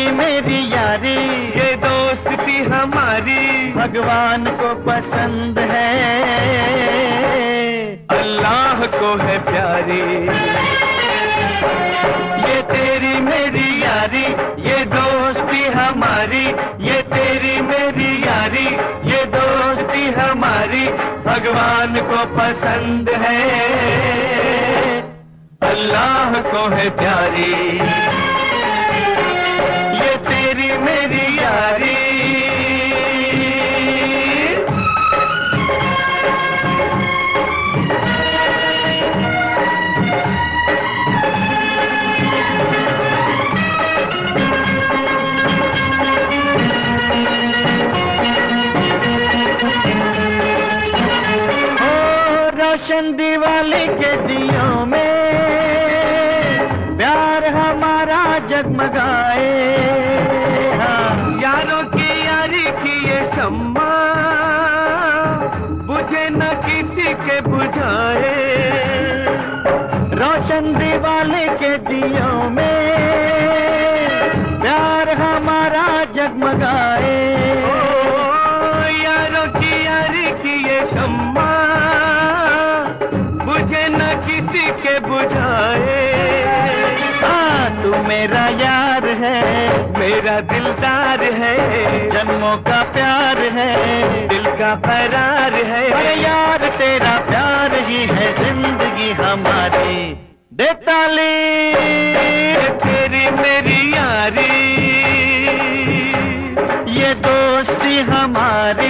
तेरी मेरी यारी, ये दोस्ती हमारी भगवान को पसंद है, अल्लाह को है प्यारी। ये तेरी मेरी यारी, ये दोस्ती हमारी, ये तेरी मेरी यारी, ये दोस्ती हमारी भगवान को पसंद है, अल्लाह को है प्यारी। ये तेरी मेरी यारी। रोशन दिवाली के दियों में प्यार हमारा जगमगाए, हाँ। यारों की यारी की ये शम्मा बुझे न किसी के बुझाए। रोशन दिवाली के दियों में प्यार हमारा जगमगाए, यारों की यारी की ये शम्मा बुझे न किसी के बुझाए। हाँ, तू मेरा यार है, मेरा दिलदार है, जन्मों का प्यार है, दिल का करार है। अरे यार तेरा प्यार ही है जिंदगी हमारी। दे ताली तेरी मेरी यारी, ये दोस्ती हमारी,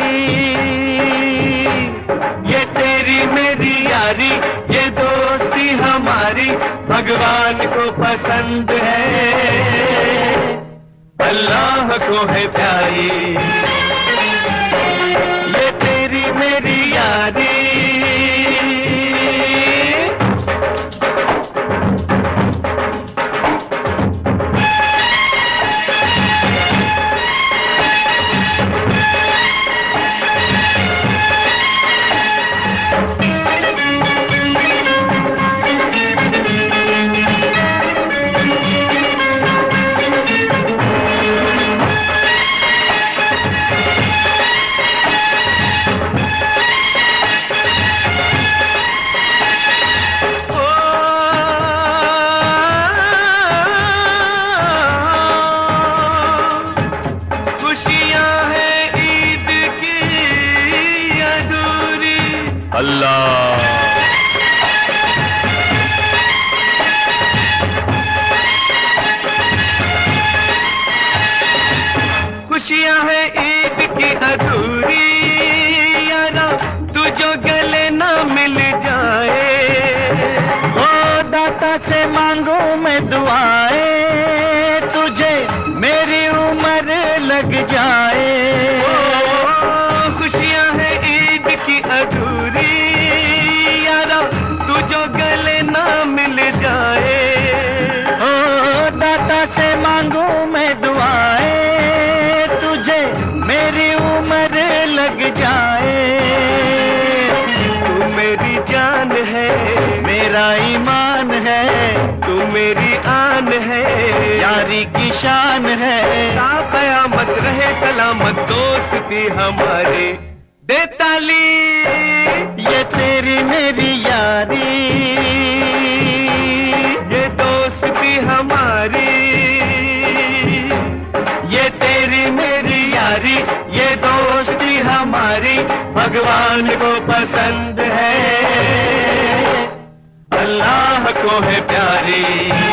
ये तेरी मेरी यारी, ये दोस्ती हमारी भगवान को पसंद है, अल्लाह को है प्यारी। ये तेरी मेरी यारी। अल्लाह खुशियां है ईद की अधूरी, यारा तू जो गले ना मिल जाए। ओ दाता से मांगू मैं दुआएं, तुझे मेरी उम्र लग जाए। खुशियां है ईद की अधूरी, यारा तू जो गले ना मिल जाए। ओ दाता से मांगू मैं दुआएं, तुझे मेरी उम्र लग जाए। तू मेरी जान है, मेरा ईमान है, तू मेरी आन है, यारी की शान है। ता कयामत रहे सलामत दोस्ती हमारे। दे ताली ये तेरी मेरी यारी, ये दोस्ती हमारी, ये तेरी मेरी यारी, ये दोस्ती हमारी भगवान को पसंद है, अल्लाह को है प्यारी।